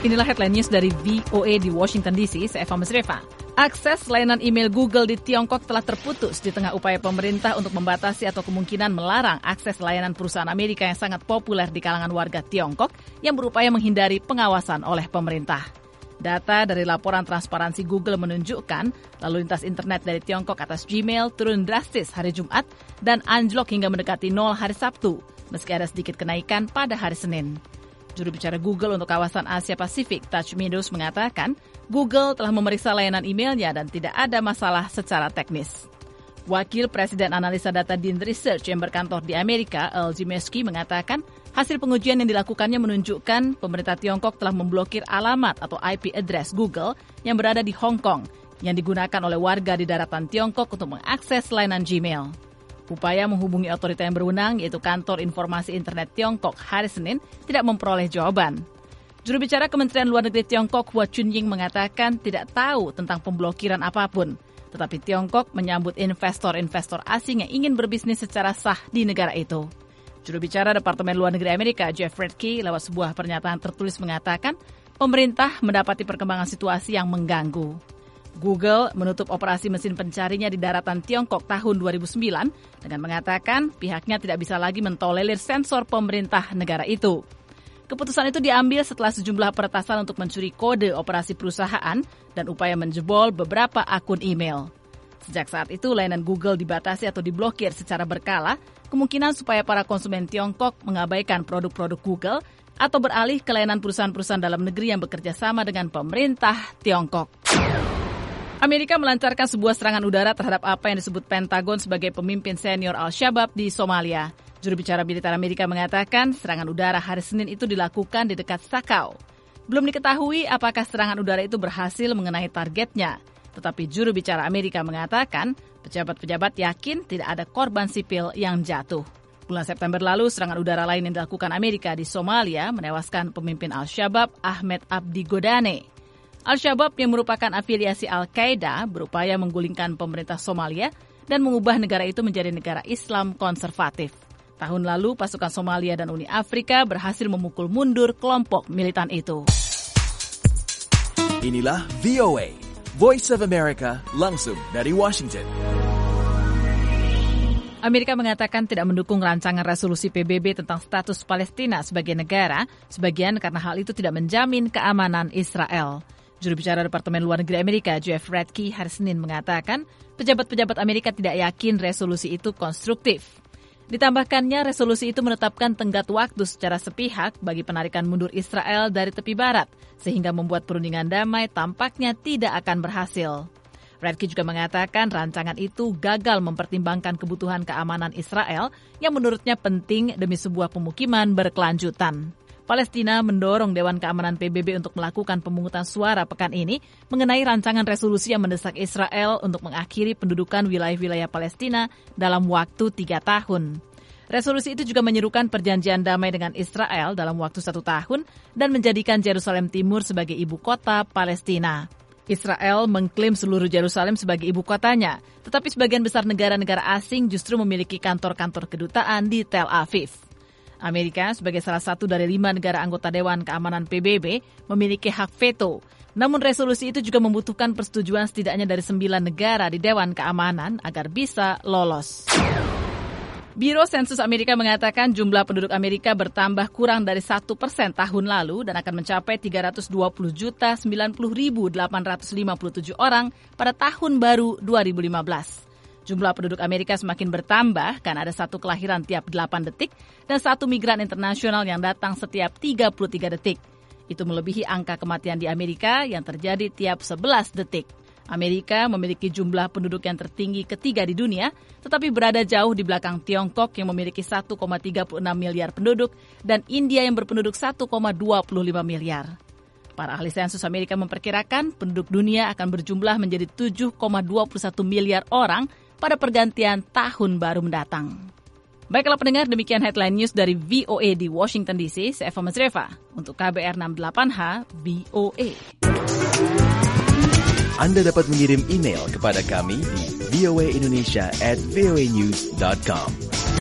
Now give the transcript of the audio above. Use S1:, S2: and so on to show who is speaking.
S1: Inilah headline news dari VOA di Washington DC, saya Eva Mesreva. Akses layanan email Google di Tiongkok telah terputus di tengah upaya pemerintah untuk membatasi atau kemungkinan melarang akses layanan perusahaan Amerika yang sangat populer di kalangan warga Tiongkok yang berupaya menghindari pengawasan oleh pemerintah. Data dari laporan transparansi Google menunjukkan lalu lintas internet dari Tiongkok atas Gmail turun drastis hari Jumat dan anjlok hingga mendekati 0 hari Sabtu, meski ada sedikit kenaikan pada hari Senin. Juru bicara Google untuk kawasan Asia Pasifik, Touch Meadows, mengatakan Google telah memeriksa layanan emailnya dan tidak ada masalah secara teknis. Wakil Presiden Analisa Data Dean Research yang berkantor di Amerika, Earl Zimesky, mengatakan hasil pengujian yang dilakukannya menunjukkan pemerintah Tiongkok telah memblokir alamat atau IP address Google yang berada di Hong Kong yang digunakan oleh warga di daratan Tiongkok untuk mengakses layanan Gmail. Upaya menghubungi otorita yang berwenang, yaitu Kantor Informasi Internet Tiongkok, hari Senin, tidak memperoleh jawaban. Juru bicara Kementerian Luar Negeri Tiongkok, Hua Chunying, mengatakan tidak tahu tentang pemblokiran apapun. Tetapi Tiongkok menyambut investor-investor asing yang ingin berbisnis secara sah di negara itu. Juru bicara Departemen Luar Negeri Amerika, Jeff Redke, lewat sebuah pernyataan tertulis mengatakan pemerintah mendapati perkembangan situasi yang mengganggu. Google menutup operasi mesin pencarinya di daratan Tiongkok tahun 2009 dengan mengatakan pihaknya tidak bisa lagi mentolerir sensor pemerintah negara itu. Keputusan itu diambil setelah sejumlah peretasan untuk mencuri kode operasi perusahaan dan upaya menjebol beberapa akun email. Sejak saat itu, layanan Google dibatasi atau diblokir secara berkala, kemungkinan supaya para konsumen Tiongkok mengabaikan produk-produk Google atau beralih ke layanan perusahaan-perusahaan dalam negeri yang bekerja sama dengan pemerintah Tiongkok. Amerika melancarkan sebuah serangan udara terhadap apa yang disebut Pentagon sebagai pemimpin senior Al-Shabaab di Somalia. Juru bicara militer Amerika mengatakan serangan udara hari Senin itu dilakukan di dekat Sakau. Belum diketahui apakah serangan udara itu berhasil mengenai targetnya. Tetapi juru bicara Amerika mengatakan pejabat-pejabat yakin tidak ada korban sipil yang jatuh. Bulan September lalu, serangan udara lain yang dilakukan Amerika di Somalia menewaskan pemimpin Al-Shabaab Ahmed Abdi Godane. Al-Shabaab yang merupakan afiliasi Al-Qaeda berupaya menggulingkan pemerintah Somalia dan mengubah negara itu menjadi negara Islam konservatif. Tahun lalu, pasukan Somalia dan Uni Afrika berhasil memukul mundur kelompok militan itu.
S2: Inilah VOA, Voice of America, langsung dari Washington.
S1: Amerika mengatakan tidak mendukung rancangan resolusi PBB tentang status Palestina sebagai negara, sebagian karena hal itu tidak menjamin keamanan Israel. Juru bicara Departemen Luar Negeri Amerika, Jeff Redke, hari Senin mengatakan pejabat-pejabat Amerika tidak yakin resolusi itu konstruktif. Ditambahkannya, resolusi itu menetapkan tenggat waktu secara sepihak bagi penarikan mundur Israel dari tepi barat, sehingga membuat perundingan damai tampaknya tidak akan berhasil. Redke juga mengatakan rancangan itu gagal mempertimbangkan kebutuhan keamanan Israel yang menurutnya penting demi sebuah pemukiman berkelanjutan. Palestina mendorong Dewan Keamanan PBB untuk melakukan pemungutan suara pekan ini mengenai rancangan resolusi yang mendesak Israel untuk mengakhiri pendudukan wilayah-wilayah Palestina dalam waktu 3 tahun. Resolusi itu juga menyerukan perjanjian damai dengan Israel dalam waktu 1 tahun dan menjadikan Yerusalem Timur sebagai ibu kota Palestina. Israel mengklaim seluruh Yerusalem sebagai ibu kotanya, tetapi sebagian besar negara-negara asing justru memiliki kantor-kantor kedutaan di Tel Aviv. Amerika sebagai salah satu dari 5 negara anggota Dewan Keamanan PBB memiliki hak veto. Namun resolusi itu juga membutuhkan persetujuan setidaknya dari 9 negara di Dewan Keamanan agar bisa lolos. Biro Sensus Amerika mengatakan jumlah penduduk Amerika bertambah kurang dari 1% tahun lalu dan akan mencapai 320.090.857 orang pada tahun baru 2015. Jumlah penduduk Amerika semakin bertambah karena ada 1 kelahiran tiap 8 detik dan 1 migran internasional yang datang setiap 33 detik. Itu melebihi angka kematian di Amerika yang terjadi tiap 11 detik. Amerika memiliki jumlah penduduk yang tertinggi ketiga di dunia, tetapi berada jauh di belakang Tiongkok yang memiliki 1,36 miliar penduduk dan India yang berpenduduk 1,25 miliar. Para ahli sensus Amerika memperkirakan penduduk dunia akan berjumlah menjadi 7,21 miliar orang pada pergantian tahun baru mendatang. Baiklah pendengar, demikian headline news dari VOA di Washington DC. Saya Eva Mesreva untuk KBR 68H VOA.
S2: Anda dapat mengirim email kepada kami di voaindonesia@voanews.com.